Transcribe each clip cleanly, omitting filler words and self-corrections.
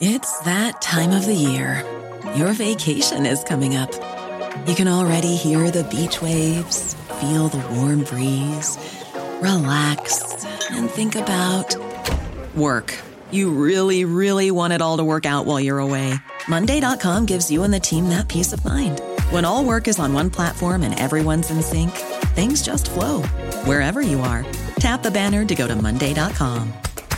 It's that time of the year. Your vacation is coming up. You can already hear the beach waves, feel the warm breeze, relax, and think about work. You really, really want it all to work out while you're away. Monday.com gives you and the team that peace of mind. When all work is on one platform and everyone's in sync, things just flow. Wherever you are, tap the banner to go to Monday.com.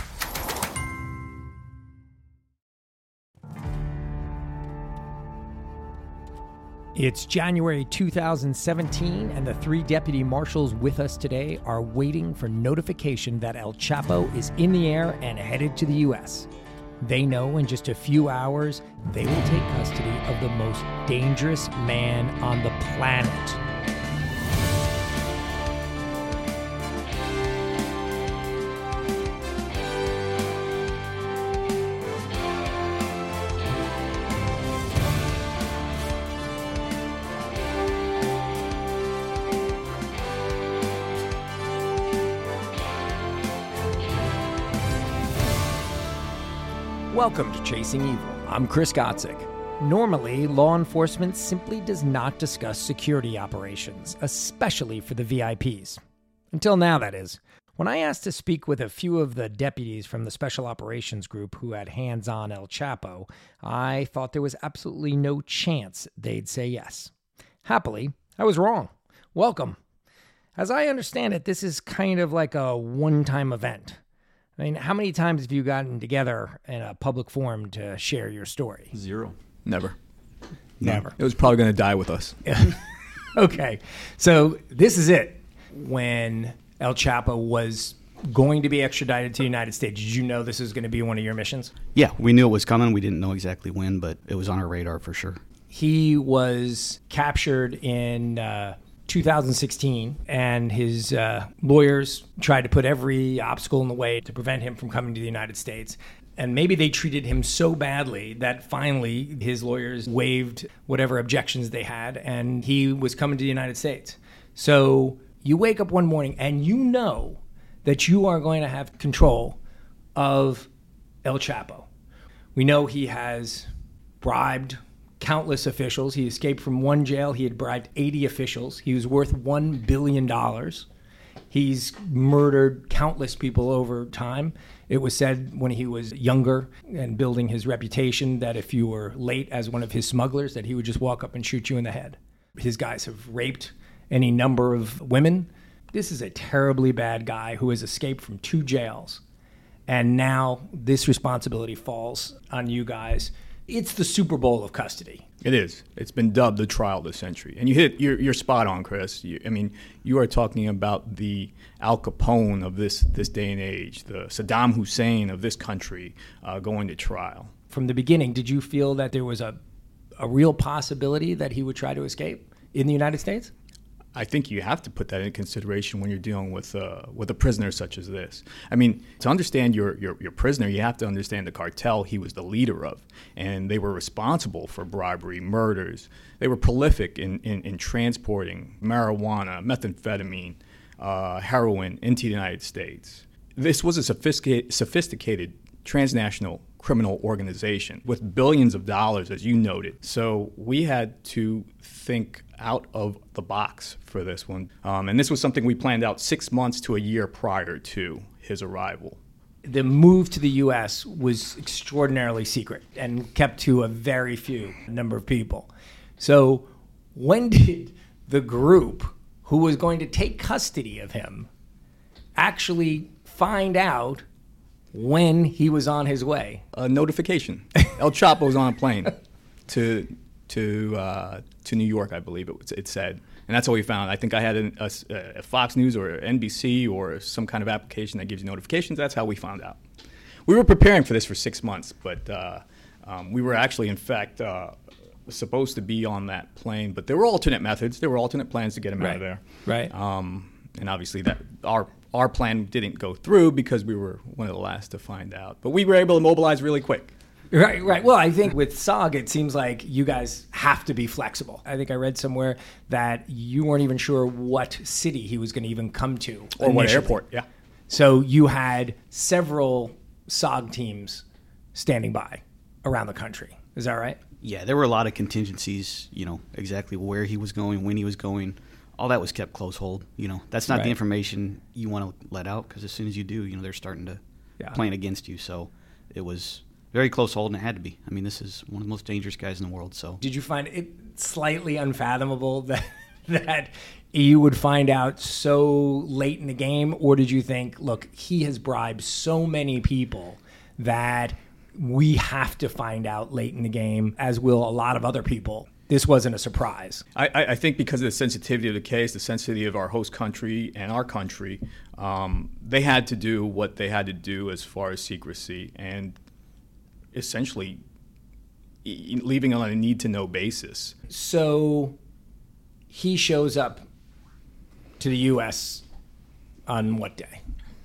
It's January 2017, and the three deputy marshals with us today are waiting for notification that El Chapo is in the air and headed to the U.S. They know in just a few hours they will take custody of the most dangerous man on the planet. Welcome to Chasing Evil. I'm Chris Gotzik. Normally, law enforcement simply does not discuss security operations, especially for the VIPs. Until now, that is. When I asked to speak with a few of the deputies from the Special Operations Group who had hands on El Chapo, I thought there was absolutely no chance they'd say yes. Happily, I was wrong. Welcome. As I understand it, this is kind of like a one-time event. I mean, how many times have you gotten together in a public forum to share your story? Zero. Never. Never. It was probably going to die with us. Okay. So this is it. When El Chapo was going to be extradited to the United States, did you know this was going to be one of your missions? Yeah, we knew it was coming. We didn't know exactly when, but it was on our radar for sure. He was captured in 2016, and his lawyers tried to put every obstacle in the way to prevent him from coming to the United States. And maybe they treated him so badly that finally his lawyers waived whatever objections they had, and he was coming to the United States. So you wake up one morning and you know that you are going to have control of El Chapo. We know he has bribed countless officials. He escaped from one jail. He had bribed 80 officials. He was worth $1 billion. He's murdered countless people over time. It was said when he was younger and building his reputation that if you were late as one of his smugglers, that he would just walk up and shoot you in the head. His guys have raped any number of women. This is a terribly bad guy who has escaped from 2 jails. And now this responsibility falls on you guys. It's the Super Bowl of custody. It is. It's been dubbed the trial of the century. And you're spot on, Chris. You are talking about the Al Capone of this day and age, the Saddam Hussein of this country going to trial. From the beginning, did you feel that there was a real possibility that he would try to escape in the United States? I think you have to put that in consideration when you're dealing with a prisoner such as this. I mean, to understand your prisoner, you have to understand the cartel he was the leader of, and they were responsible for bribery, murders. They were prolific in transporting marijuana, methamphetamine, heroin into the United States. This was a sophisticated transnational criminal organization with billions of dollars, as you noted. So we had to think out of the box for this one. And this was something we planned out 6 months to a year prior to his arrival. The move to the U.S. was extraordinarily secret and kept to a very few number of people. So when did the group who was going to take custody of him actually find out when he was on his way? A notification. El Chapo was on a plane to New York, I believe it said. And that's how we found. I think I had a Fox News or NBC or some kind of application that gives you notifications. That's how we found out. We were preparing for this for 6 months, but we were actually, in fact, supposed to be on that plane. But there were alternate methods. There were alternate plans to get him out of there. Right. And obviously that our plan didn't go through because we were one of the last to find out. But we were able to mobilize really quick. Right. Well, I think with SOG, it seems like you guys have to be flexible. I think I read somewhere that you weren't even sure what city he was going to even come to. Or what airport, yeah. So you had several SOG teams standing by. around the country. Is that right? Yeah, there were a lot of contingencies, exactly where he was going, when he was going. All that was kept close hold. That's not the information you want to let out, because as soon as you do, they're starting to plan against you. So it was very close hold, and it had to be. I mean, this is one of the most dangerous guys in the world. So did you find it slightly unfathomable that you would find out so late in the game, or did you think, look, he has bribed so many people that we have to find out late in the game, as will a lot of other people? This wasn't a surprise. I think because of the sensitivity of the case, the sensitivity of our host country and our country, they had to do what they had to do as far as secrecy, and essentially leaving on a need-to-know basis. So he shows up to the U.S. on what day?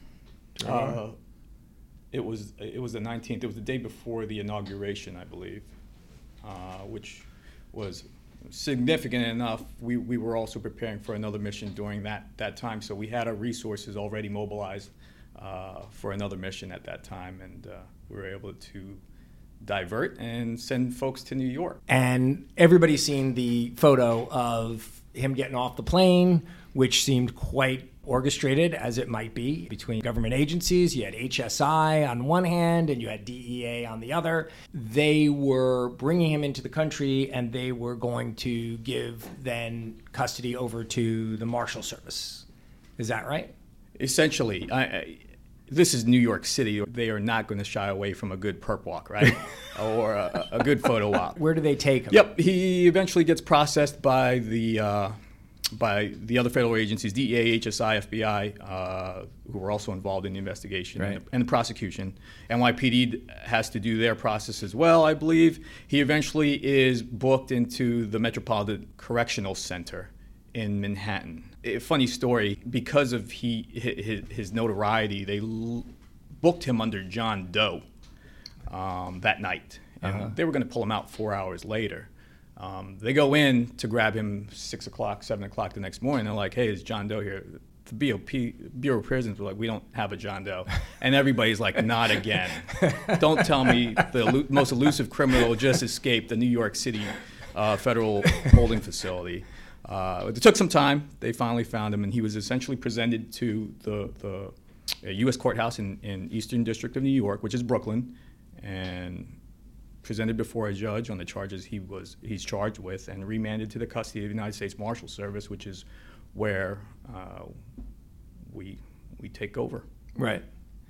It was the 19th. It was the day before the inauguration, I believe, which was significant enough. We were also preparing for another mission during that time, so we had our resources already mobilized for another mission at that time, and we were able to divert and send folks to New York. And everybody's seen the photo of him getting off the plane, which seemed quite orchestrated, as it might be, between government agencies. You had HSI on one hand and you had DEA on the other. They were bringing him into the country, and they were going to give then custody over to the Marshal Service. Is that right? Essentially, this is New York City. They are not going to shy away from a good perp walk, right? Or a good photo op. Where do they take him? Yep, he eventually gets processed by the other federal agencies, DEA, HSI, FBI, who were also involved in the investigation and the prosecution. NYPD has to do their process as well, I believe. He eventually is booked into the Metropolitan Correctional Center in Manhattan. A funny story, because of his notoriety, they booked him under John Doe that night. And they were going to pull him out 4 hours later. They go in to grab him 6 o'clock, 7 o'clock the next morning. They're like, hey, is John Doe here? The Bureau of Prisons were like, we don't have a John Doe. And everybody's like, not again. Don't tell me the most elusive criminal just escaped the New York City federal holding facility. It took some time. They finally found him, and he was essentially presented to the U.S. courthouse in Eastern District of New York, which is Brooklyn, and presented before a judge on the charges he's charged with, and remanded to the custody of the United States Marshal Service, which is where we take over. Right.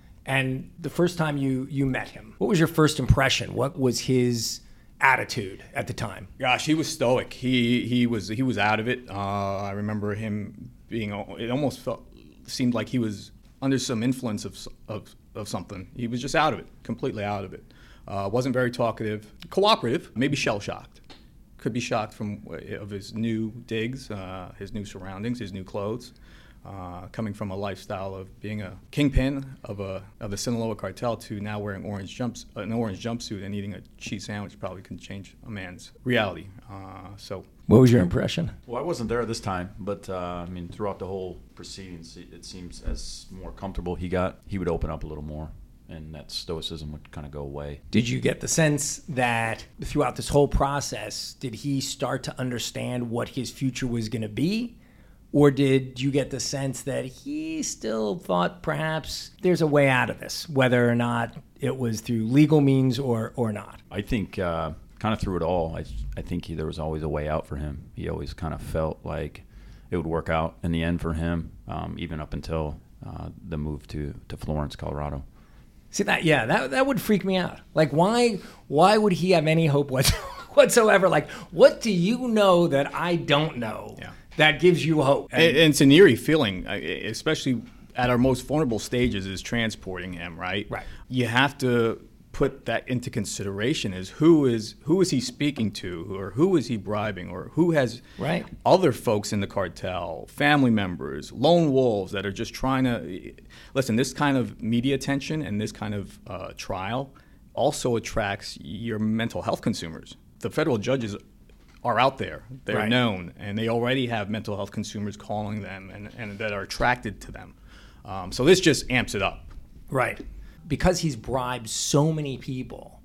And the first time you met him, what was your first impression? What was his attitude at the time? Gosh, he was stoic. He was out of it. I remember him being. It almost seemed like he was under some influence of something. He was just out of it, completely out of it. Wasn't very talkative, cooperative, maybe shell-shocked. Could be shocked of his new digs, his new surroundings, his new clothes. Coming from a lifestyle of being a kingpin of the Sinaloa cartel to now wearing an orange jumpsuit and eating a cheese sandwich probably can change a man's reality. So, what was your impression? Well, I wasn't there this time, but throughout the whole proceedings, it seems as more comfortable he got, he would open up a little more, and that stoicism would kind of go away. Did you get the sense that throughout this whole process, did he start to understand what his future was going to be? Or did you get the sense that he still thought perhaps there's a way out of this, whether or not it was through legal means or not? I think kind of through it all, I think there was always a way out for him. He always kind of felt like it would work out in the end for him, even up until the move to Florence, Colorado. See, that would freak me out. Like, why would he have any hope whatsoever? Like, what do you know that I don't know? Yeah. That gives you hope. And it's an eerie feeling, especially at our most vulnerable stages, is transporting him, right? Right. You have to put that into consideration, is who is he speaking to, or who is he bribing, or who has other folks in the cartel, family members, lone wolves that are just trying to... Listen, this kind of media attention and this kind of trial also attracts your mental health consumers. The federal judges are out there. They're known, and they already have mental health consumers calling them and that are attracted to them. So this just amps it up. Right. Because he's bribed so many people,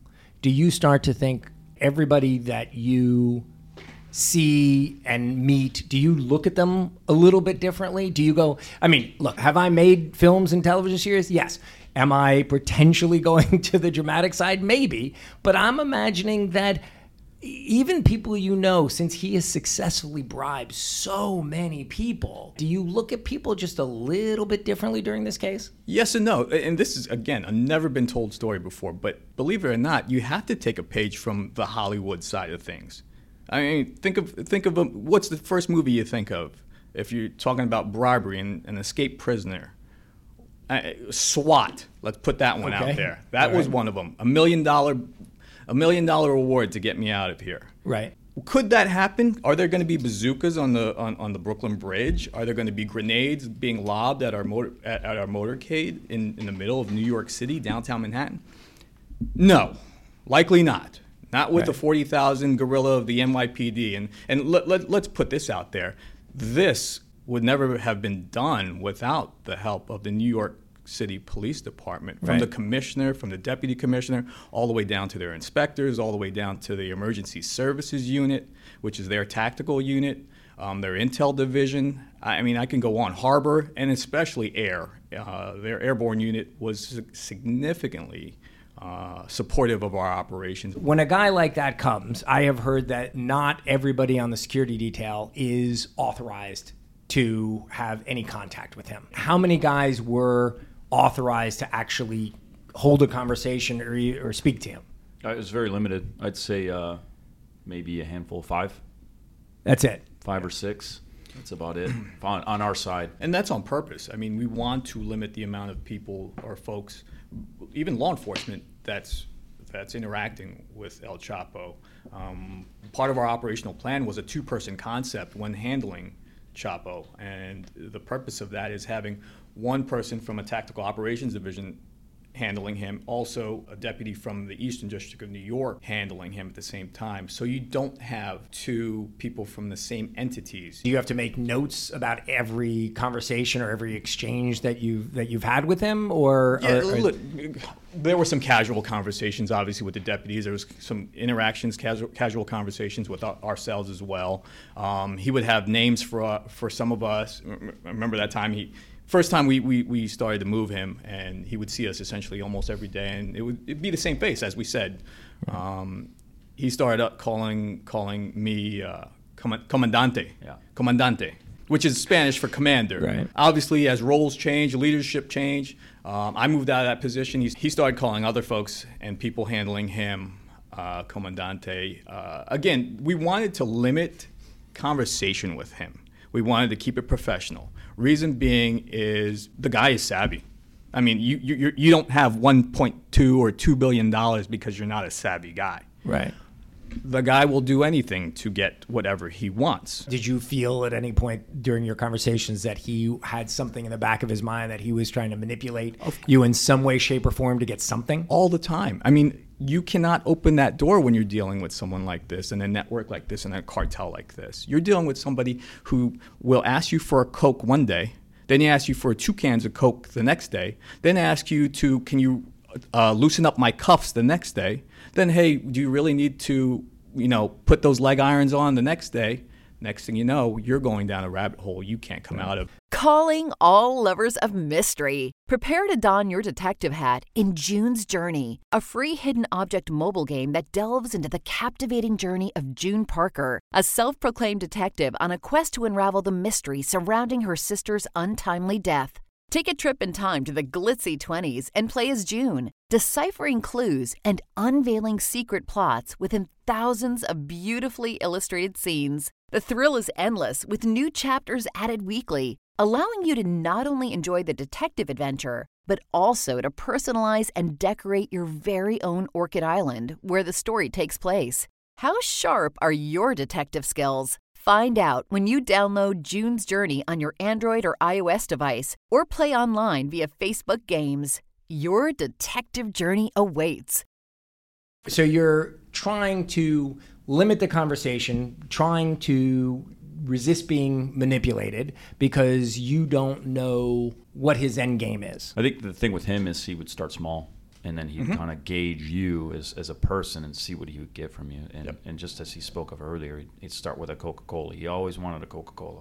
do you start to think everybody that you see and meet, do you look at them a little bit differently? Do you go, I mean, look, have I made films and television series? Yes. Am I potentially going to the dramatic side? Maybe. But I'm imagining that even people you know, since he has successfully bribed so many people, do you look at people just a little bit differently during this case? Yes and no. And this is, again, a never been told story before. But believe it or not, you have to take a page from the Hollywood side of things. I mean, think of what's the first movie you think of if you're talking about bribery and an escaped prisoner? SWAT. Let's put that one out there. That was one of them. $1 million award to get me out of here. Right. Could that happen? Are there going to be bazookas on the Brooklyn Bridge? Are there going to be grenades being lobbed at our motorcade in the middle of New York City, downtown Manhattan? No, likely not. Not with the 40,000 guerrilla of the NYPD. And let's put this out there. This would never have been done without the help of the New York City Police Department, from the commissioner, from the deputy commissioner, all the way down to their inspectors, all the way down to the emergency services unit, which is their tactical unit, their intel division. I mean, I can go on. Harbor, and especially air. Their airborne unit was significantly supportive of our operations. When a guy like that comes, I have heard that not everybody on the security detail is authorized to have any contact with him. How many guys were authorized to actually hold a conversation or speak to him? It was very limited. I'd say maybe a handful, 5. That's it. 5 or 6. That's about it on our side. And that's on purpose. I mean, we want to limit the amount of people or folks, even law enforcement, that's interacting with El Chapo. Part of our operational plan was a 2-person concept when handling Chapo, and the purpose of that is having one person from a tactical operations division handling him, also a deputy from the Eastern District of New York handling him at the same time. So you don't have 2 people from the same entities. Do you have to make notes about every conversation or every exchange that you've had with him, or? Look, there were some casual conversations, obviously, with the deputies. There was some interactions, casual conversations with ourselves as well. He would have names for some of us. I remember that time first time we started to move him, and he would see us essentially almost every day, and it'd be the same face, as we said. He started up calling me comandante, comandante, which is Spanish for commander. Right. Obviously, as roles change, leadership change, I moved out of that position. He started calling other folks and people handling him comandante. Again, we wanted to limit conversation with him. We wanted to keep it professional. Reason being is the guy is savvy. I mean, you don't have 1.2 or $2 billion because you're not a savvy guy. Right. The guy will do anything to get whatever he wants. Did you feel at any point during your conversations that he had something in the back of his mind that he was trying to manipulate you in some way, shape, or form to get something? All the time. I mean, you cannot open that door when you're dealing with someone like this and a network like this and a cartel like this. You're dealing with somebody who will ask you for a Coke one day, then he asks you for 2 cans of Coke the next day, then ask you can you loosen up my cuffs the next day, then, hey, do you really need to, put those leg irons on the next day? Next thing you know, you're going down a rabbit hole you can't come out of. Calling all lovers of mystery. Prepare to don your detective hat in June's Journey, a free hidden object mobile game that delves into the captivating journey of June Parker, a self-proclaimed detective on a quest to unravel the mystery surrounding her sister's untimely death. Take a trip in time to the glitzy 20s and play as June, deciphering clues and unveiling secret plots within thousands of beautifully illustrated scenes. The thrill is endless with new chapters added weekly, allowing you to not only enjoy the detective adventure, but also to personalize and decorate your very own Orchid Island where the story takes place. How sharp are your detective skills? Find out when you download June's Journey on your Android or iOS device or play online via Facebook Games. Your detective journey awaits. So you're trying to limit the conversation, trying to resist being manipulated because you don't know what his end game is. I think the thing with him is he would start small. and then he'd kind of gauge you as a person and see what he would get from you. And just as he spoke of earlier, he'd start with a Coca-Cola. He always wanted a Coca-Cola,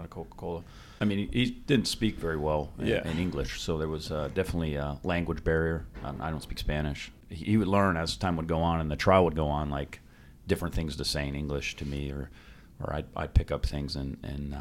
I mean, he didn't speak very well in English, so there was definitely a language barrier. I don't speak Spanish. He would learn as time would go on and the trial would go on, like different things to say in English to me, or I'd pick up things in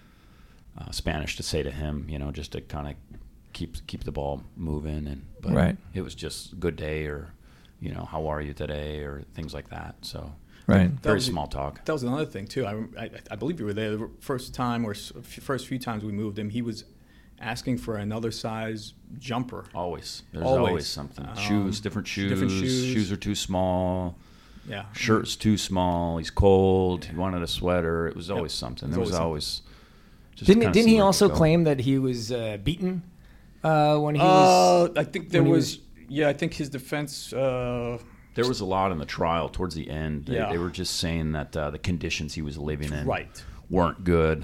Spanish to say to him, just to kind of keep the ball moving. But it was just good day, or how are you today, or things like that. So very small talk. That was another thing too. I believe you were there the first time or first few times we moved him. He was asking for another size jumper. There's always something. Different shoes. Shoes are too small. Yeah. Shirt's too small. He's cold. He wanted a sweater. It was always something. There was always. Didn't he also claim that he was beaten when he was? I think there was. I think his defense. There was a lot in the trial towards the end. They were just saying that the conditions he was living in weren't good.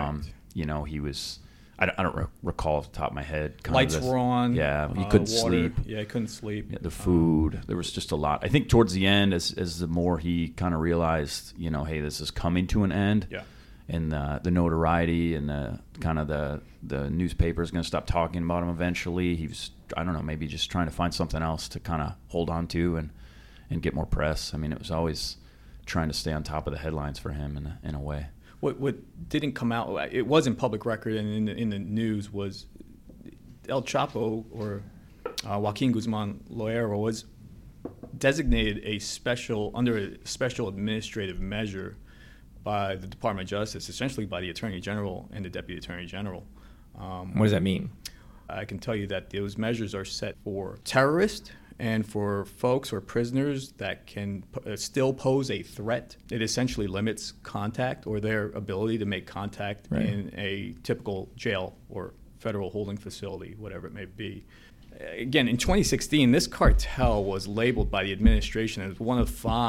He was. I don't recall off the top of my head. Lights were on. Yeah, he couldn't sleep. Yeah, he couldn't sleep. Yeah, the food. There was just a lot. I think towards the end, as the more he kind of realized, hey, this is coming to an end. Yeah. And the notoriety and the newspaper is going to stop talking about him eventually. He was, I don't know, maybe just trying to find something else to kind of hold on to and get more press. I mean, it was always trying to stay on top of the headlines for him in a way. What didn't come out, it was in public record and in the news, was El Chapo, or Joaquin Guzman Loera, was designated under a special administrative measure by the Department of Justice, essentially by the Attorney General and the Deputy Attorney General. What does that mean? I can tell you that those measures are set for terrorists and for folks or prisoners that can still pose a threat. It essentially limits contact or their ability to make contact in a typical jail or federal holding facility, whatever it may be. Again, in 2016, this cartel was labeled by the administration as one of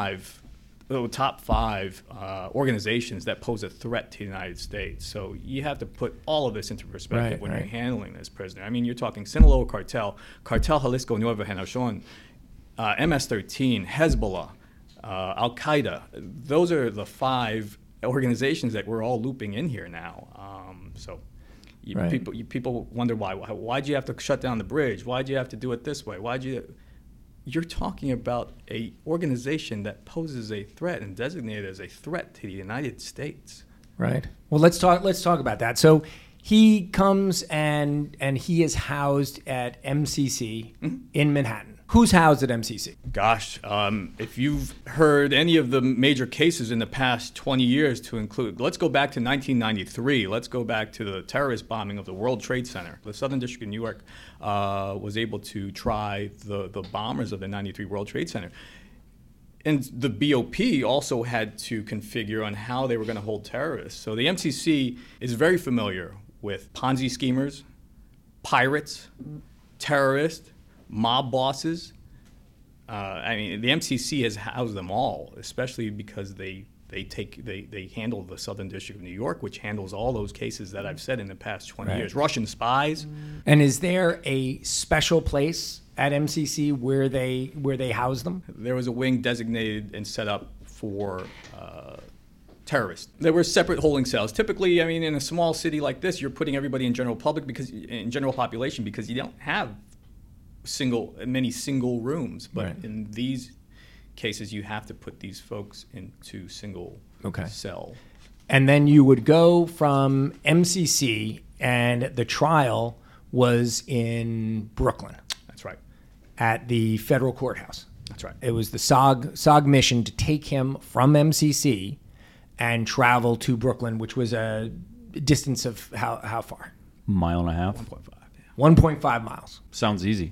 the top five organizations that pose a threat to the United States. So you have to put all of this into perspective when you're handling this prisoner. I mean, you're talking Sinaloa Cartel, Cartel Jalisco Nueva Generación, MS-13, Hezbollah, Al-Qaeda. Those are the five organizations that we're all looping in here now. People wonder why'd you have to shut down the bridge? Why'd you have to do it this way? You're talking about a organization that poses a threat and designated as a threat to the United States. Right. Well, let's talk about that. So he comes and he is housed at MCC in Manhattan. Who's housed at MCC? Gosh, if you've heard any of the major cases in the past 20 years to include, let's go back to 1993. Let's go back to the terrorist bombing of the World Trade Center. The Southern District of New York was able to try the bombers of the 93 World Trade Center. And the BOP also had to configure on how they were going to hold terrorists. So the MCC is very familiar with Ponzi schemers, pirates, terrorists, mob bosses. The MCC has housed them all, especially because they handle the Southern District of New York, which handles all those cases that I've said in the past 20 years. Russian spies. And is there a special place at MCC where they house them? There was a wing designated and set up for terrorists. There were separate holding cells. Typically, in a small city like this, you're putting everybody in general population because you don't have many single rooms. But in these cases, you have to put these folks into single cell. And then you would go from MCC, and the trial was in Brooklyn. That's right. At the federal courthouse. That's right. It was the SOG mission to take him from MCC and travel to Brooklyn, which was a distance of how far? Mile and a half. 1.5. 1.5 miles. Sounds easy.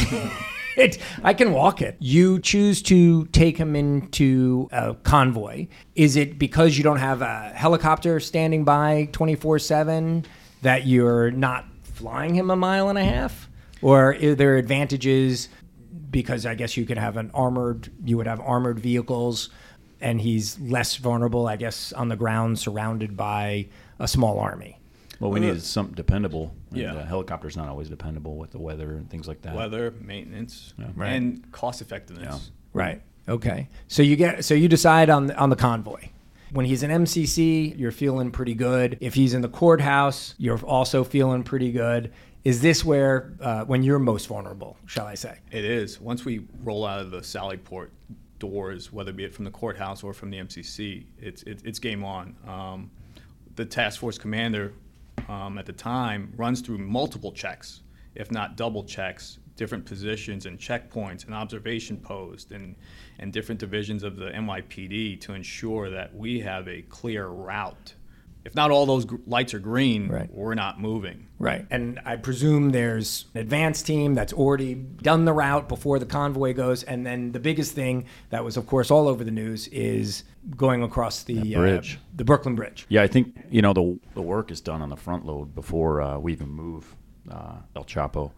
I can walk it. You choose to take him into a convoy. Is it because you don't have a helicopter standing by 24/7 that you're not flying him a mile and a half? Or are there advantages because I guess you would have armored vehicles and he's less vulnerable, I guess, on the ground surrounded by a small army? Well, we needed something dependable. Yeah. And, helicopter's not always dependable with the weather and things like that. Weather, maintenance, Right. and cost effectiveness. Right. Okay. So you decide on the convoy. When he's in MCC, you're feeling pretty good. If he's in the courthouse, you're also feeling pretty good. Is this where when you're most vulnerable, shall I say? It is. Once we roll out of the Sallyport doors, whether be it from the courthouse or from the MCC, it's game on. The task force commander at the time runs through multiple checks, if not double checks, different positions and checkpoints and observation posts and different divisions of the NYPD to ensure that we have a clear route. If not all those lights are green, Right. we're not moving. Right. And I presume there's an advance team that's already done the route before the convoy goes. And then the biggest thing that was, of course, all over the news is going across the bridge. The Brooklyn Bridge. Yeah, I think, you know, the work is done on the front load before we even move El Chapo.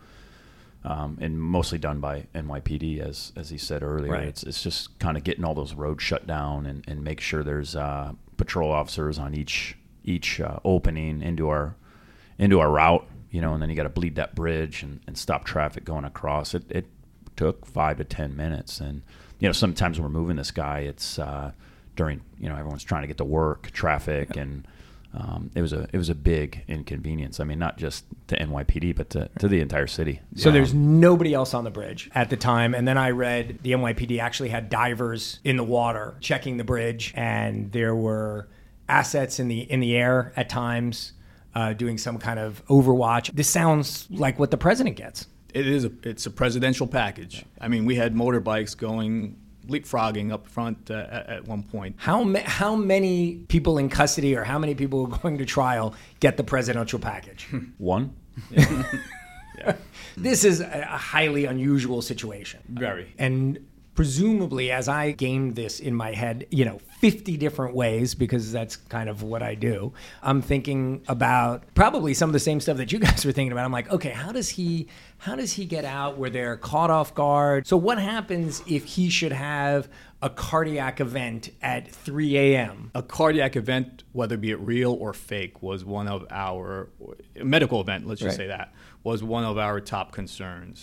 And mostly done by NYPD, as he said earlier. Right. It's just kind of getting all those roads shut down and make sure there's patrol officers on each opening into our route, you know, and then you got to bleed that bridge and stop traffic going across. It took 5 to 10 minutes, and you know, sometimes when we're moving this guy, it's during, you know, everyone's trying to get to work, traffic, and it was a big inconvenience. I mean, not just to NYPD, but to the entire city. So there's nobody else on the bridge at the time. And then I read the NYPD actually had divers in the water checking the bridge, and there were assets in the air at times doing some kind of overwatch. This sounds like what the president gets. It's a presidential package. I mean, we had motorbikes leapfrogging up front at one point. How many people in custody or how many people going to trial get the presidential package? One. Yeah. This is a highly unusual situation. Very. And presumably, as I gamed this in my head, 50 different ways, because that's kind of what I do, I'm thinking about probably some of the same stuff that you guys were thinking about. I'm like, okay, how does he get out where they're caught off guard? So what happens if he should have a cardiac event at 3 a.m.? A cardiac event, whether be it real or fake, was one of our medical event. Let's just say that was one of our top concerns.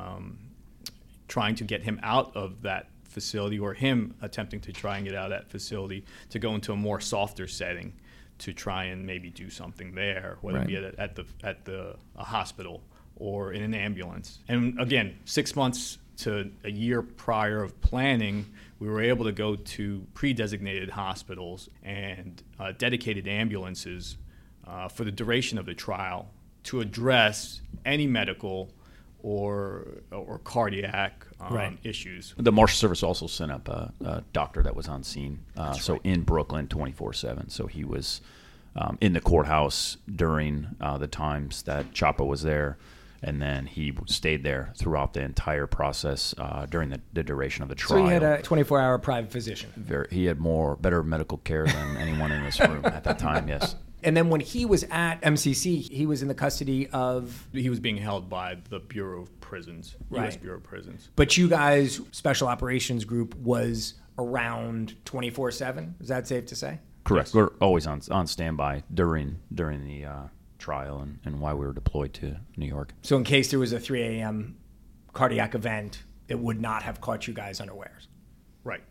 Trying to get him out of that facility, or him attempting to try and get out of that facility to go into a more softer setting to try and maybe do something there, whether it be at a hospital or in an ambulance. And again, 6 months to a year prior of planning, we were able to go to pre-designated hospitals and dedicated ambulances for the duration of the trial to address any medical or cardiac issues. The Marshal Service also sent up a doctor that was on scene, in Brooklyn 24/7. So he was in the courthouse during the times that Chapo was there, and then he stayed there throughout the entire process during the duration of the trial. So he had a 24-hour private physician. He had better medical care than anyone in this room at that time, yes. And then when he was at MCC, he was in the custody of... He was being held by the Bureau of Prisons, U.S. Bureau of Prisons. But you guys, Special Operations Group, was around 24/7? Is that safe to say? Correct. Yes. We're always on standby during the trial and while we were deployed to New York. So in case there was a 3 a.m. cardiac event, it would not have caught you guys unawares? Right.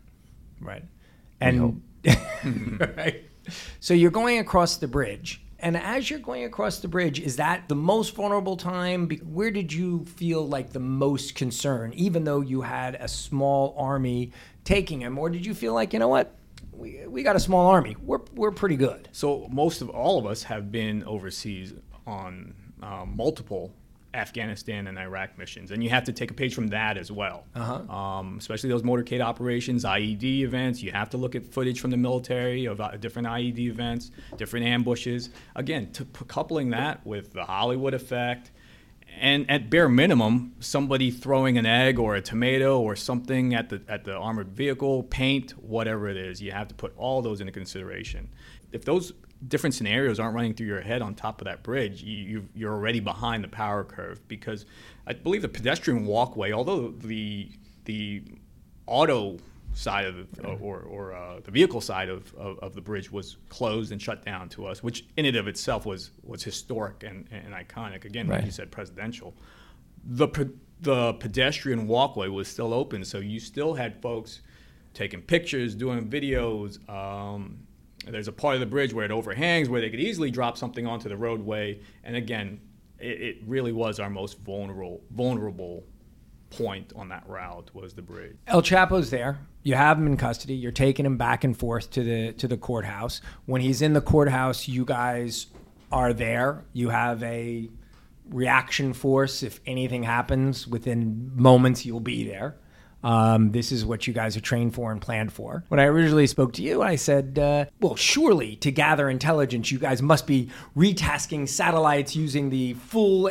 And right. So you're going across the bridge. And as you're going across the bridge, is that the most vulnerable time? Where did you feel like the most concern, even though you had a small army taking him? Or did you feel like, you know what, we got a small army. We're pretty good. So all of us have been overseas on multiple Afghanistan and Iraq missions, and you have to take a page from that as well. Especially those motorcade operations, IED events. You have to look at footage from the military of different IED events, different ambushes. Again, coupling that with the Hollywood effect, and at bare minimum, somebody throwing an egg or a tomato or something at the armored vehicle, paint, whatever it is. You have to put all those into consideration. If those different scenarios aren't running through your head on top of that bridge, you're already behind the power curve, because I believe the pedestrian walkway, although the auto side of the vehicle side of the bridge was closed and shut down to us, which in and of itself was historic and iconic. Again, like you said, presidential. The pedestrian walkway was still open, so you still had folks taking pictures, doing videos. There's a part of the bridge where it overhangs, where they could easily drop something onto the roadway. And again, it really was our most vulnerable point on that route was the bridge. El Chapo's there. You have him in custody. You're taking him back and forth to the courthouse. When he's in the courthouse, you guys are there. You have a reaction force. If anything happens, within moments, you'll be there. This is what you guys are trained for and planned for. When I originally spoke to you, I said, well, surely to gather intelligence, you guys must be retasking satellites using the full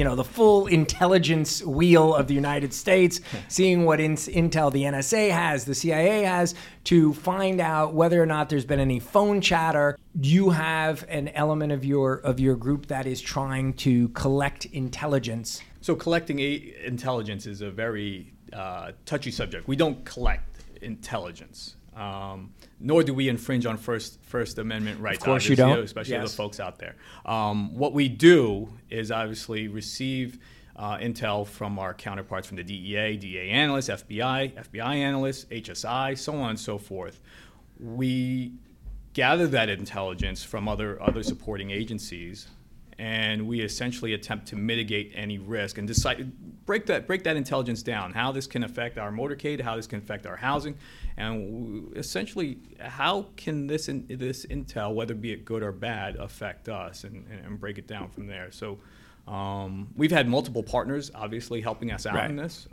intelligence wheel of the United States, seeing what intel the NSA has, the CIA has, to find out whether or not there's been any phone chatter. You have an element of your group that is trying to collect intelligence. So collecting intelligence is a very touchy subject. We don't collect intelligence, nor do we infringe on First Amendment rights. Of course you don't. Especially the folks out there. What we do is obviously receive intel from our counterparts from the DEA analysts, FBI analysts, HSI, so on and so forth. We gather that intelligence from other supporting agencies, and we essentially attempt to mitigate any risk and break that intelligence down, how this can affect our motorcade, how this can affect our housing, and essentially how can this intel, whether be it good or bad, affect us, and break it down from there. So we've had multiple partners obviously helping us out in this.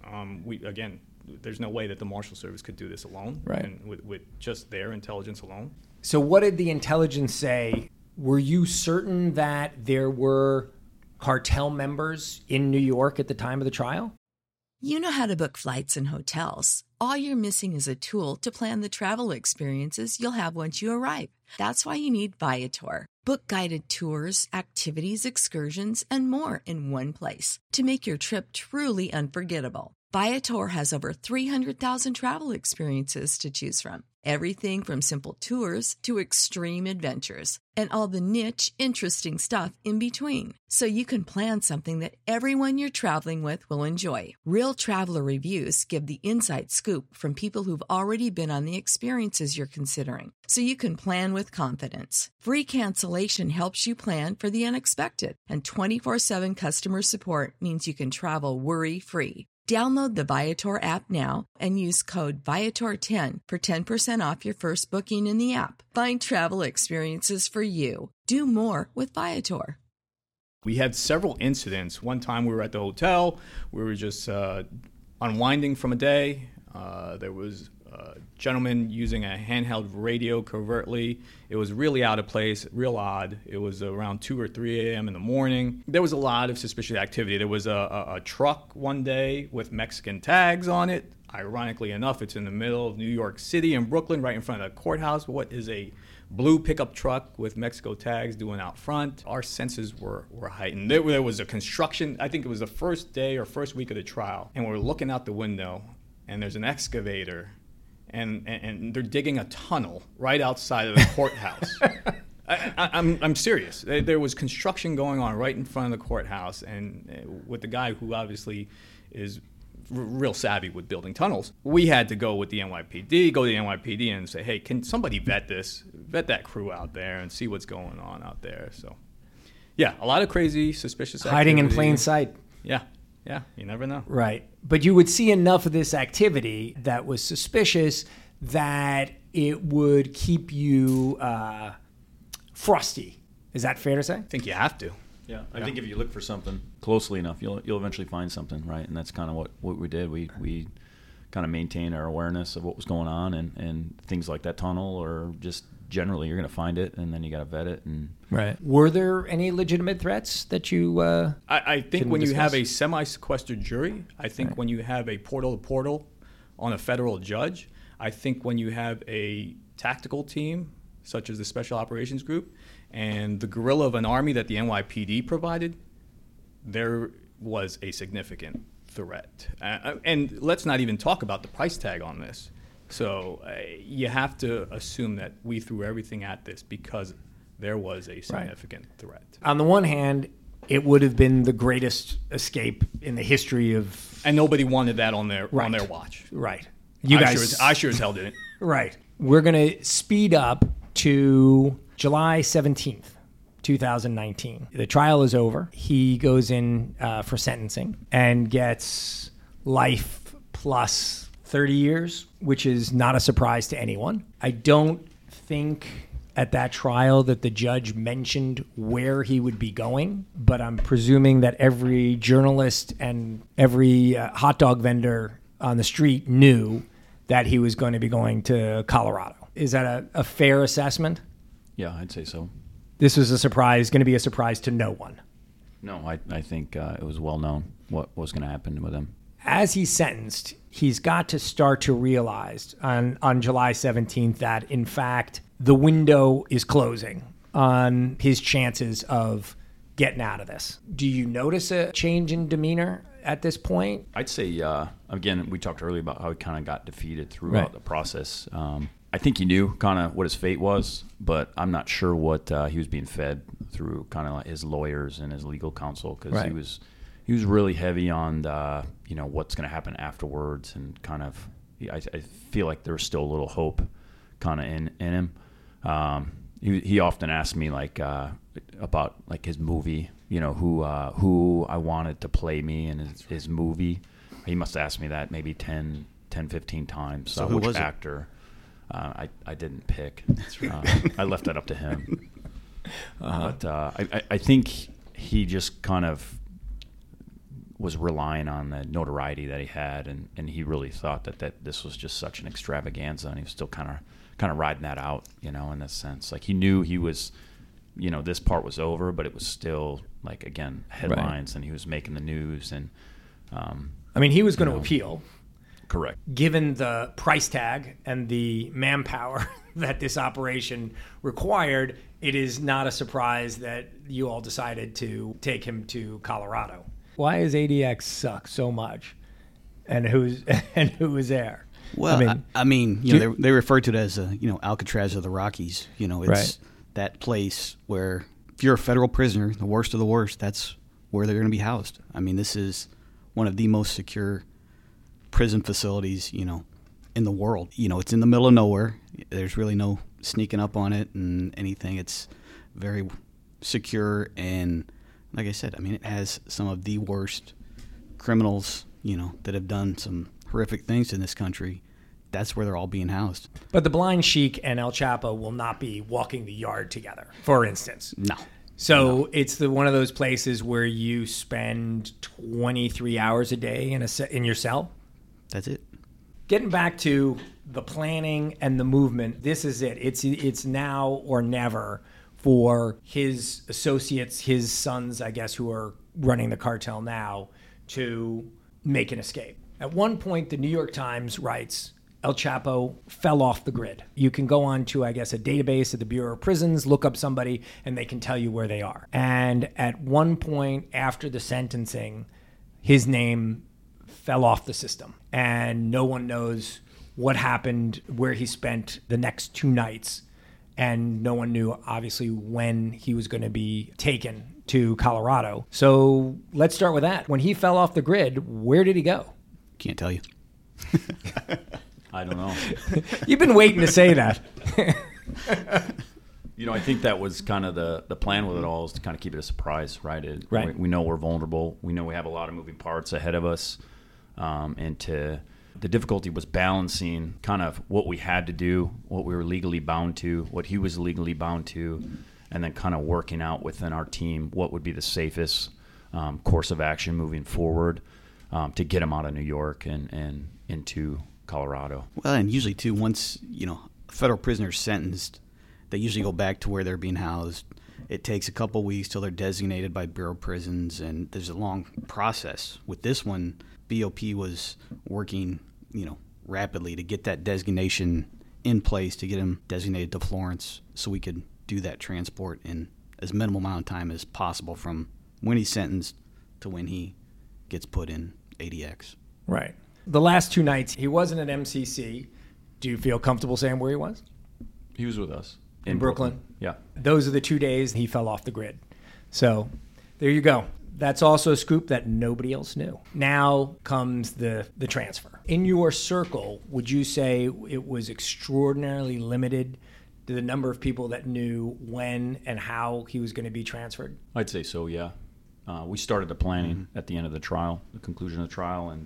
There's no way that the Marshal Service could do this alone, and with just their intelligence alone. So what did the intelligence say? Were you certain that there were cartel members in New York at the time of the trial? You know how to book flights and hotels. All you're missing is a tool to plan the travel experiences you'll have once you arrive. That's why you need Viator. Book guided tours, activities, excursions, and more in one place to make your trip truly unforgettable. Viator has over 300,000 travel experiences to choose from. Everything from simple tours to extreme adventures and all the niche, interesting stuff in between. So you can plan something that everyone you're traveling with will enjoy. Real traveler reviews give the inside scoop from people who've already been on the experiences you're considering. So you can plan with confidence. Free cancellation helps you plan for the unexpected. And 24/7 customer support means you can travel worry-free. Download the Viator app now and use code Viator10 for 10% off your first booking in the app. Find travel experiences for you. Do more with Viator. We had several incidents. One time we were at the hotel. We were just unwinding from a day. There was a gentleman using a handheld radio covertly. It was really out of place, real odd. It was around 2 or 3 a.m. in the morning. There was a lot of suspicious activity. There was a truck one day with Mexican tags on it. Ironically enough, it's in the middle of New York City and Brooklyn, right in front of the courthouse. What is a blue pickup truck with Mexico tags doing out front? Our senses were heightened. There was a construction, I think it was the first day or first week of the trial, and we're looking out the window, and there's an excavator, and they're digging a tunnel right outside of the courthouse. I'm serious. There was construction going on right in front of the courthouse, and with the guy who obviously is real savvy with building tunnels, we had to go to the NYPD and say, hey, can somebody vet that crew out there and see what's going on out there? So, yeah, a lot of crazy, suspicious activity. Hiding in plain sight. Yeah, you never know. Right. But you would see enough of this activity that was suspicious that it would keep you frosty. Is that fair to say? I think you have to. Yeah, I think if you look for something closely enough, you'll eventually find something, right? And that's kind of what we did. We kind of maintained our awareness of what was going on, and things like that tunnel, or just generally, you're going to find it, and then you got to vet it. And right. Were there any legitimate threats that you? I think when you have a semi-sequestered jury, I think when you have a portal on a federal judge, I think when you have a tactical team such as the Special Operations Group and the guerrilla of an army that the NYPD provided, there was a significant threat. And let's not even talk about the price tag on this. So you have to assume that we threw everything at this because there was a significant threat. On the one hand, it would have been the greatest escape in the history of... And nobody wanted that on their watch. Right. I sure as hell didn't. Right. We're going to speed up to July 17th, 2019. The trial is over. He goes in for sentencing and gets life plus 30 years, which is not a surprise to anyone. I don't think at that trial that the judge mentioned where he would be going, but I'm presuming that every journalist and every hot dog vendor on the street knew that he was going to be going to Colorado. Is that a fair assessment? Yeah, I'd say so. This was going to be a surprise to no one. No, I think it was well known what was going to happen with him. As he's sentenced, he's got to start to realize on July 17th that, in fact, the window is closing on his chances of getting out of this. Do you notice a change in demeanor at this point? I'd say, again, we talked earlier about how he kind of got defeated throughout the process. I think he knew kind of what his fate was, but I'm not sure what he was being fed through kind of like his lawyers and his legal counsel, because he was really heavy on the, what's going to happen afterwards, and kind of I feel like there was still a little hope kind of in him. He often asked me about like his movie, who I wanted to play me in his movie. He must have asked me that maybe 10, 15 times. So who which was actor? I didn't pick. I left that up to him. But I think he just kind of was relying on the notoriety that he had, and he really thought that this was just such an extravaganza, and he was still kind of riding that out, in a sense. Like, he knew he was, this part was over, but it was still, like, again, headlines, and he was making the news. And he was going to appeal. Correct. Given the price tag and the manpower that this operation required, it is not a surprise that you all decided to take him to Colorado. Why does ADX suck so much? And who was there? Well, they refer to it as Alcatraz of the Rockies. It's that place where if you're a federal prisoner, the worst of the worst, that's where they're going to be housed. This is one of the most secure prison facilities, in the world. It's in the middle of nowhere. There's really no sneaking up on it and anything. It's very secure, and like I said, it has some of the worst criminals, that have done some horrific things in this country. That's where they're all being housed. But the Blind Sheik and El Chapo will not be walking the yard together, for instance. No. So it's one of those places where you spend 23 hours a day in your cell? That's it. Getting back to the planning and the movement, this is it. It's now or never for his associates, his sons, I guess, who are running the cartel now, to make an escape. At one point, the New York Times writes, El Chapo fell off the grid. You can go on to, I guess, a database at the Bureau of Prisons, look up somebody, and they can tell you where they are. And at one point after the sentencing, his name fell off the system. And no one knows what happened, where he spent the next 2 nights. And no one knew, obviously, when he was going to be taken to Colorado. So let's start with that. When he fell off the grid, where did he go? Can't tell you. I don't know. You've been waiting to say that. I think that was kind of the plan with it all, is to kind of keep it a surprise, right? Right. We know we're vulnerable. We know we have a lot of moving parts ahead of us. The difficulty was balancing kind of what we had to do, what we were legally bound to, what he was legally bound to, and then kind of working out within our team what would be the safest course of action moving forward to get him out of New York and into Colorado. Well, and usually, too, once, a federal prisoner is sentenced, they usually go back to where they're being housed. It takes a couple weeks till they're designated by Bureau of Prisons, and there's a long process. With this one, BOP was working, rapidly to get that designation in place, to get him designated to Florence so we could do that transport in as minimal amount of time as possible from when he's sentenced to when he gets put in ADX. Right. The last 2 nights, he wasn't at MCC. Do you feel comfortable saying where he was? He was with us. In Brooklyn? Yeah. Those are the 2 days he fell off the grid. So there you go. That's also a scoop that nobody else knew. Now comes the transfer. In your circle, would you say it was extraordinarily limited to the number of people that knew when and how he was going to be transferred? I'd say so, yeah. We started the planning at the end of the trial, the conclusion of the trial, and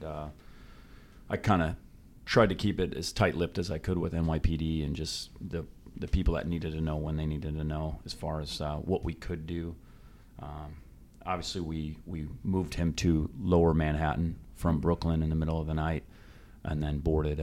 I kind of tried to keep it as tight-lipped as I could with NYPD and just the people that needed to know when they needed to know as far as what we could do. Obviously, we moved him to Lower Manhattan from Brooklyn in the middle of the night, and then boarded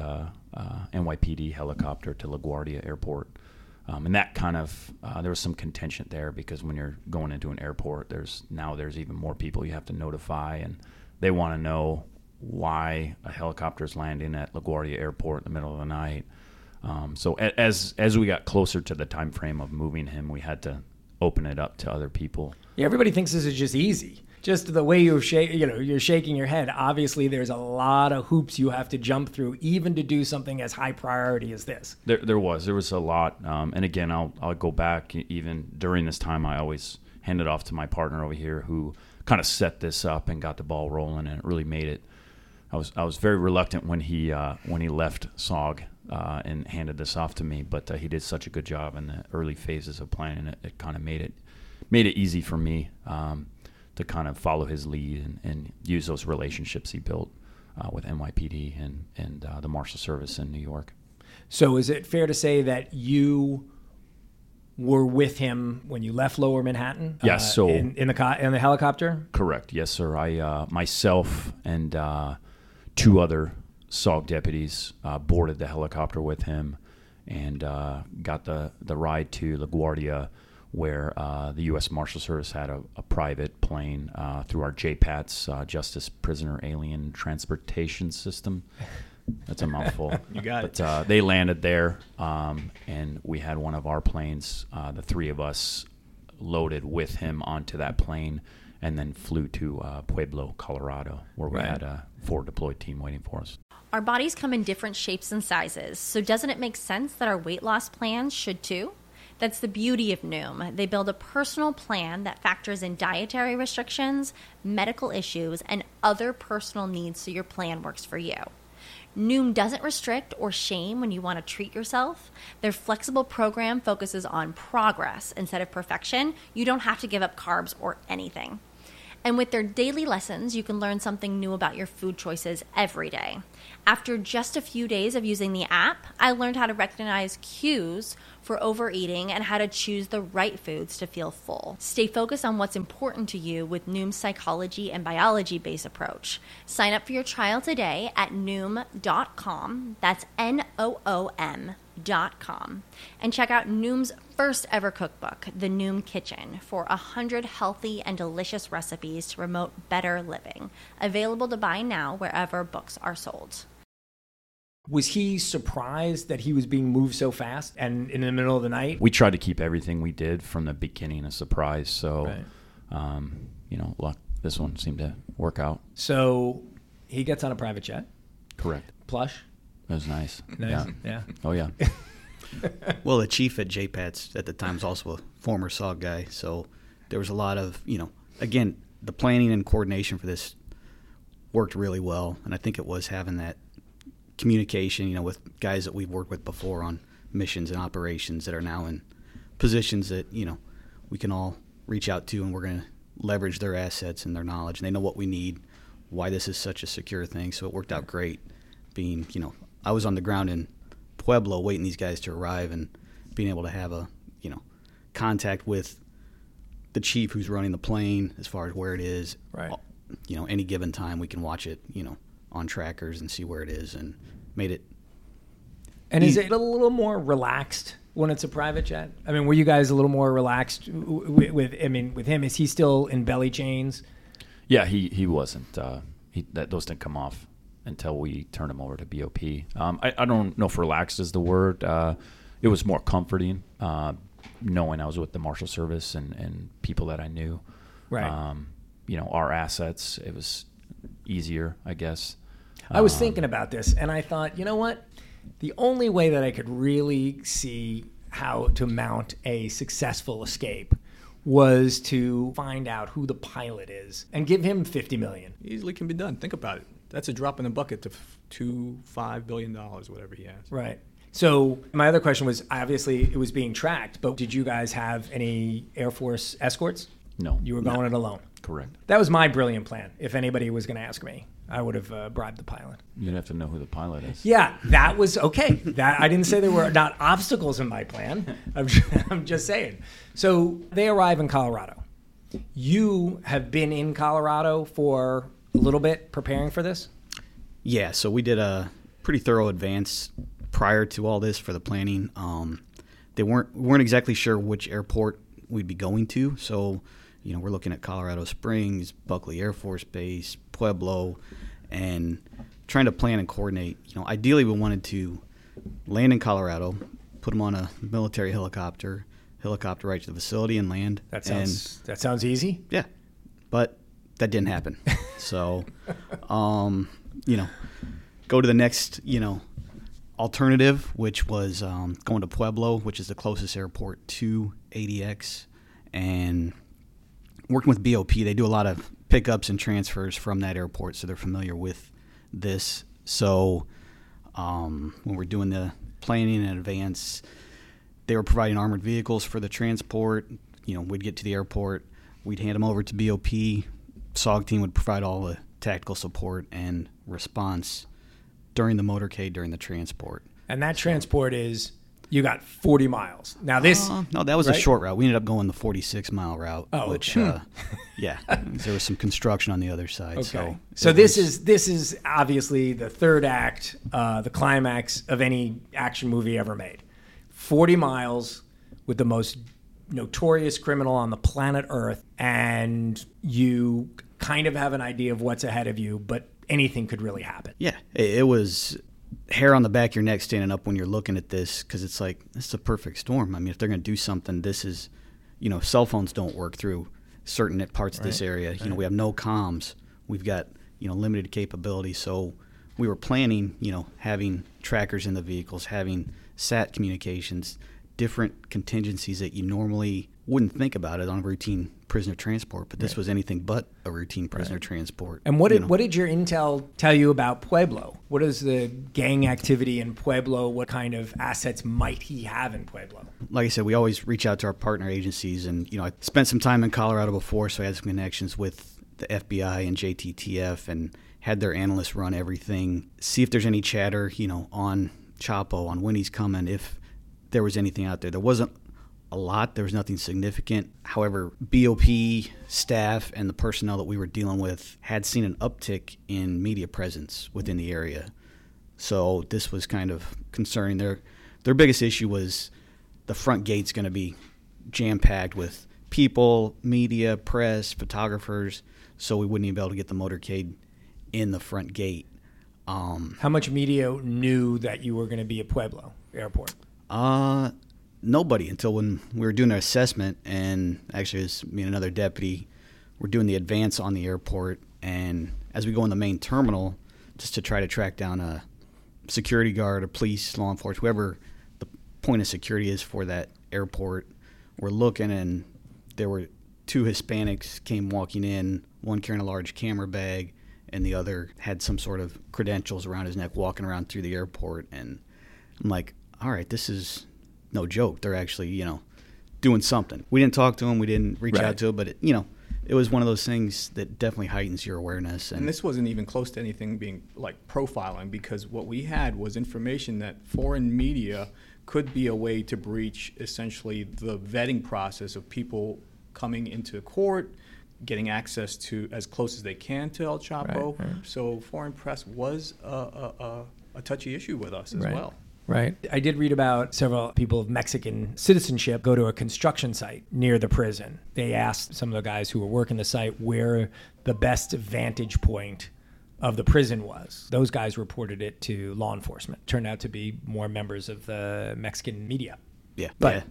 NYPD helicopter to LaGuardia Airport. And that kind of there was some contention there because when you're going into an airport, there's even more people you have to notify, and they want to know why a helicopter is landing at LaGuardia Airport in the middle of the night. So as we got closer to the time frame of moving him, we had to open it up to other people. Yeah, everybody thinks this is just easy. Just the way you're shaking your head. Obviously, there's a lot of hoops you have to jump through, even to do something as high priority as this. There was a lot, and again, I'll go back. Even during this time, I always hand it off to my partner over here, who kind of set this up and got the ball rolling, and it really made it. I was very reluctant when he left SOG and handed this off to me, but he did such a good job in the early phases of planning it. It kind of made it easy for me to kind of follow his lead and use those relationships he built with NYPD and the Marshal Service in New York. So is it fair to say that you were with him when you left Lower Manhattan? Yes. So in the helicopter? Correct. Yes, sir. I myself and two other SOG deputies boarded the helicopter with him and got the ride to LaGuardia, where the U.S. Marshal Service had a private plane through our JPATS, Justice Prisoner Alien Transportation System. That's a mouthful. You got it. But they landed there, and we had one of our planes, the three of us, loaded with him onto that plane, and then flew to Pueblo, Colorado, where we had a forward deployed team waiting for us. Our bodies come in different shapes and sizes, so doesn't it make sense that our weight loss plans should too? That's the beauty of Noom. They build a personal plan that factors in dietary restrictions, medical issues, and other personal needs so your plan works for you. Noom doesn't restrict or shame when you want to treat yourself. Their flexible program focuses on progress instead of perfection. You don't have to give up carbs or anything. And with their daily lessons, you can learn something new about your food choices every day. After just a few days of using the app, I learned how to recognize cues for overeating and how to choose the right foods to feel full. Stay focused on what's important to you with Noom's psychology and biology-based approach. Sign up for your trial today at Noom.com. That's Noom.com. And check out Noom's first ever cookbook, The Noom Kitchen, for 100 healthy and delicious recipes to promote better living. Available to buy now wherever books are sold. Was he surprised that he was being moved so fast and in the middle of the night? We tried to keep everything we did from the beginning a surprise. So, luck, this one seemed to work out. So he gets on a private jet. Correct. Plush. It was nice. Yeah. Oh, yeah. Well, the chief at JPATS at the time was also a former SOG guy. So there was a lot of, again, the planning and coordination for this worked really well. And I think it was having that communication, with guys that we've worked with before on missions and operations that are now in positions that, we can all reach out to, and we're going to leverage their assets and their knowledge. And they know what we need, why this is such a secure thing. So it worked out great being, I was on the ground in Pueblo waiting these guys to arrive and being able to have a, contact with the chief who's running the plane as far as where it is. Right. Any given time we can watch it, on trackers and see where it is, and made it. And is it a little more relaxed when it's a private jet? I mean, were you guys a little more relaxed with him? Is he still in belly chains? Yeah, he wasn't. Those didn't come off until we turned him over to BOP. I don't know if relaxed is the word. It was more comforting, knowing I was with the Marshal Service and people that I knew. Right. Our assets. It was easier, I guess. I was thinking about this, and I thought, you know what? The only way that I could really see how to mount a successful escape was to find out who the pilot is and give him $50 million. Easily can be done. Think about it. That's a drop in the bucket to $5 billion, whatever he has. Right. So my other question was, obviously it was being tracked, but did you guys have any Air Force escorts? No. You were going it alone? Correct. That was my brilliant plan. If anybody was going to ask me, I would have bribed the pilot. You'd have to know who the pilot is. Yeah, that was okay. That I didn't say there were not obstacles in my plan. I'm just saying. So they arrive in Colorado. You have been in Colorado for a little bit preparing for this? Yeah, so we did a pretty thorough advance prior to all this for the planning. We weren't exactly sure which airport we'd be going to, so we're looking at Colorado Springs, Buckley Air Force Base, Pueblo, and trying to plan and coordinate. Ideally we wanted to land in Colorado, put them on a military helicopter right to the facility and land. That sounds easy. Yeah, but that didn't happen. So, go to the next, alternative, which was going to Pueblo, which is the closest airport to ADX, and working with BOP. They do a lot of pickups and transfers from that airport, so they're familiar with this. So when we're doing the planning in advance, they were providing armored vehicles for the transport. We'd get to the airport, we'd hand them over to BOP. SOG team would provide all the tactical support and response during the motorcade, during the transport. And that transport is, you got 40 miles. Now this... no, that was right? a short route. We ended up going the 46-mile route, which, yeah, there was some construction on the other side. Okay. So this is obviously the third act, the climax of any action movie ever made. 40 miles with the most notorious criminal on the planet Earth, and you kind of have an idea of what's ahead of you, but anything could really happen. Yeah, it was hair on the back of your neck standing up when you're looking at this, because it's like, this is a perfect storm. I mean, if they're going to do something, this is, cell phones don't work through certain parts of this area. Right. We have no comms. We've got, limited capability. So we were planning, having trackers in the vehicles, having SAT communications, different contingencies that you normally wouldn't think about it on a routine prisoner transport, but this was anything but a routine prisoner transport. And what did your intel tell you about Pueblo? What is the gang activity in Pueblo? What kind of assets might he have in Pueblo? Like I said, we always reach out to our partner agencies, and I spent some time in Colorado before, so I had some connections with the FBI and JTTF, and had their analysts run everything, see if there's any chatter, on Chapo, on when he's coming, if there was anything out there. There wasn't a lot. There was nothing significant. However, BOP staff and the personnel that we were dealing with had seen an uptick in media presence within the area. So this was kind of concerning. Their biggest issue was the front gate's going to be jam-packed with people, media, press, photographers, so we wouldn't even be able to get the motorcade in the front gate. How much media knew that you were going to be at Pueblo Airport? Nobody, until when we were doing our assessment, and actually it was me and another deputy, we're doing the advance on the airport, and as we go in the main terminal, just to try to track down a security guard, a police, law enforcement, whoever the point of security is for that airport, we're looking, and there were two Hispanics came walking in, one carrying a large camera bag, and the other had some sort of credentials around his neck walking around through the airport. And I'm like, all right, this is no joke. They're actually, doing something. We didn't talk to him. We didn't reach out to him, but, it was one of those things that definitely heightens your awareness. And this wasn't even close to anything being like profiling, because what we had was information that foreign media could be a way to breach essentially the vetting process of people coming into court, getting access to as close as they can to El Chapo. Right. So foreign press was a touchy issue with us as well. Right. I did read about several people of Mexican citizenship go to a construction site near the prison. They asked some of the guys who were working the site where the best vantage point of the prison was. Those guys reported it to law enforcement. Turned out to be more members of the Mexican media. Yeah. But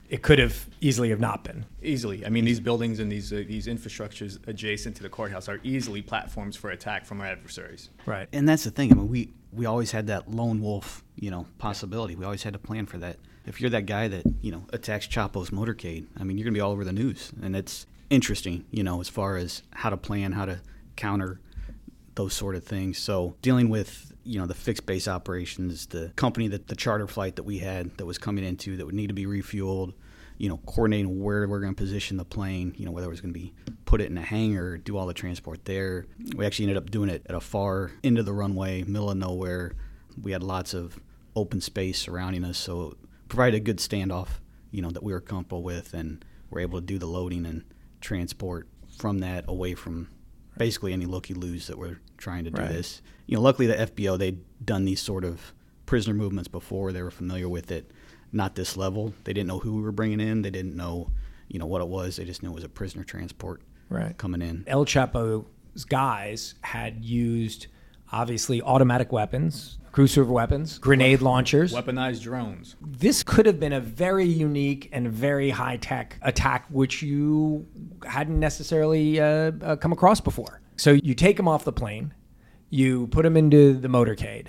it could have easily have not been. Easily. I mean, these buildings and these infrastructures adjacent to the courthouse are easily platforms for attack from our adversaries. Right. And that's the thing. I mean, we always had that lone wolf, possibility. We always had to plan for that. If you're that guy that, attacks Chapo's motorcade, I mean, you're going to be all over the news. And it's interesting, as far as how to plan, how to counter those sort of things. So dealing with, the fixed base operations, the company that the charter flight that we had that was coming into that would need to be refueled, coordinating where we're going to position the plane, whether it was going to be put it in a hangar, do all the transport there. We actually ended up doing it at a far end of the runway, middle of nowhere. We had lots of open space surrounding us, so it provided a good standoff, that we were comfortable with, and we're able to do the loading and transport from that away from basically any looky-loos that were trying to do this. Luckily the FBO, they'd done these sort of prisoner movements before. They were familiar with it. Not this level. They didn't know who we were bringing in. They didn't know, what it was. They just knew it was a prisoner transport coming in. El Chapo's guys had used, obviously, automatic weapons, cruise-server weapons, grenade launchers. Weaponized drones. This could have been a very unique and very high-tech attack, which you hadn't necessarily come across before. So you take them off the plane. You put them into the motorcade.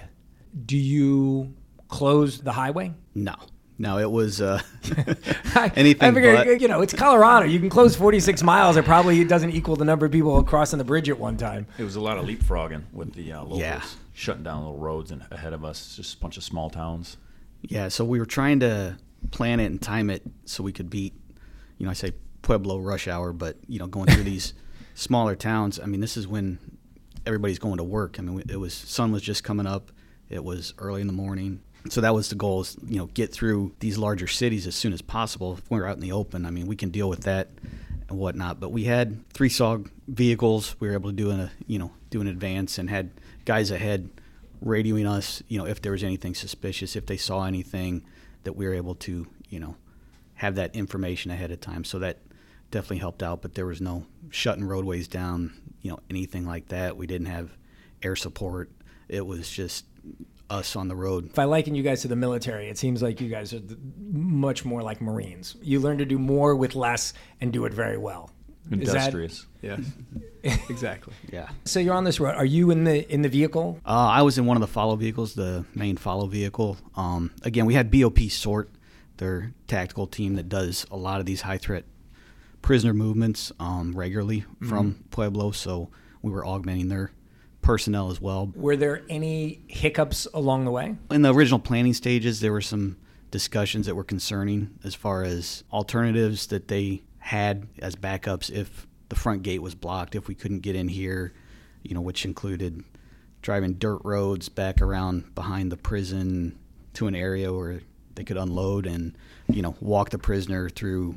Do close the highway? No, it was anything I figure, but. It's Colorado. You can close 46 miles. It probably doesn't equal the number of people crossing the bridge at one time. It was a lot of leapfrogging with the locals, shutting down little roads and ahead of us, just a bunch of small towns. Yeah, so we were trying to plan it and time it so we could beat, I say Pueblo rush hour, but, going through these smaller towns. I mean, this is when everybody's going to work. I mean, sun was just coming up. It was early in the morning. So that was the goal, is, get through these larger cities as soon as possible. If we're out in the open, I mean, we can deal with that and whatnot. But we had 3 SOG vehicles. We were able to do an advance and had guys ahead radioing us, if there was anything suspicious, if they saw anything, that we were able to, have that information ahead of time. So that definitely helped out. But there was no shutting roadways down, anything like that. We didn't have air support. It was just us on the road. If I liken you guys to the military, it seems like you guys are much more like Marines. You learn to do more with less and do it very well. Industrious. Yes, exactly. Yeah. So you're on this road. Are you in the vehicle? I was in one of the follow vehicles, the main follow vehicle. Again, we had BOP SORT, their tactical team that does a lot of these high threat prisoner movements regularly from Pueblo. So we were augmenting their personnel as well. Were there any hiccups along the way? In the original planning stages, there were some discussions that were concerning as far as alternatives that they had as backups if the front gate was blocked, if we couldn't get in here, which included driving dirt roads back around behind the prison to an area where they could unload and, walk the prisoner through,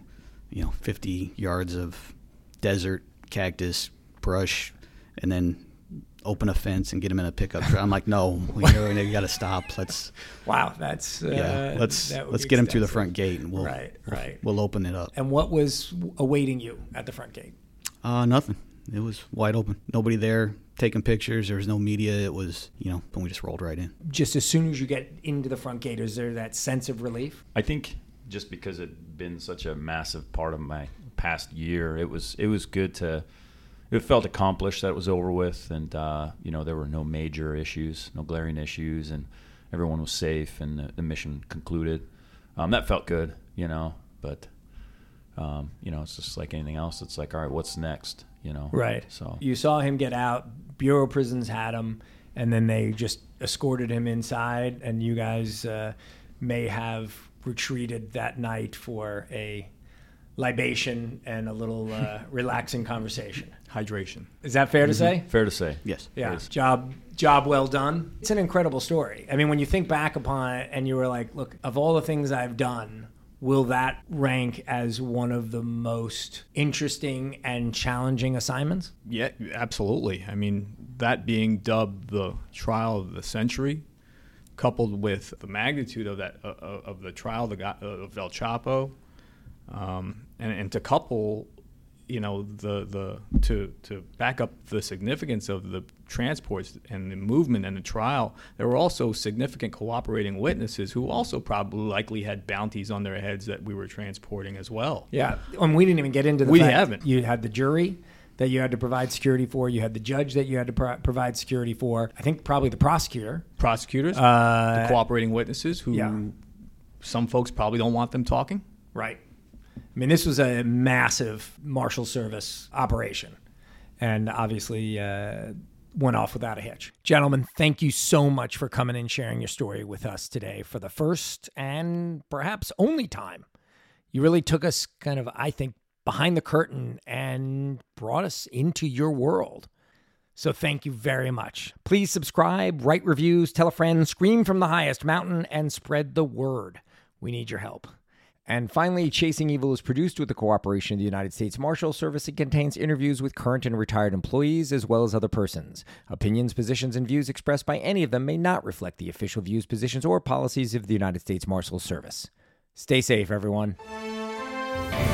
50 yards of desert, cactus, brush, and then open a fence and get him in a pickup truck. I'm like, no, we got to stop. Let's get him through the front gate and we'll open it up. And what was awaiting you at the front gate? Nothing. It was wide open. Nobody there taking pictures. There was no media. It was, and we just rolled right in. Just as soon as you get into the front gate, is there that sense of relief? I think just because it had been such a massive part of my past year, it was good to. It felt accomplished that it was over with, and there were no major issues, no glaring issues, and everyone was safe, and the mission concluded. That felt good, but it's just like anything else. It's like, all right, what's next, Right. So you saw him get out. Bureau of Prisons had him, and then they just escorted him inside, and you guys may have retreated that night for a libation and a little relaxing conversation. Hydration. Is that fair to say? Fair to say. Yes. Yeah. Job well done. It's an incredible story. I mean, when you think back upon it and you were like, look, of all the things I've done, will that rank as one of the most interesting and challenging assignments? Yeah, absolutely. I mean, that being dubbed the trial of the century, coupled with the magnitude of that of the trial of El Chapo, and to couple, to back up the significance of transports and the movement and the trial, there were also significant cooperating witnesses who also probably likely had bounties on their heads that we were transporting as well. Yeah, and we didn't even get into the We fact haven't. You had the jury that you had to provide security for. You had the judge that you had to provide security for. I think probably the prosecutors, the cooperating witnesses who some folks probably don't want them talking. Right. I mean, this was a massive Marshal Service operation, and obviously went off without a hitch. Gentlemen, thank you so much for coming and sharing your story with us today for the first and perhaps only time. You really took us kind of, I think, behind the curtain and brought us into your world. So thank you very much. Please subscribe, write reviews, tell a friend, scream from the highest mountain, and spread the word. We need your help. And finally, Chasing Evil is produced with the cooperation of the United States Marshal Service. It contains interviews with current and retired employees as well as other persons. Opinions, positions, and views expressed by any of them may not reflect the official views, positions, or policies of the United States Marshal Service. Stay safe, everyone.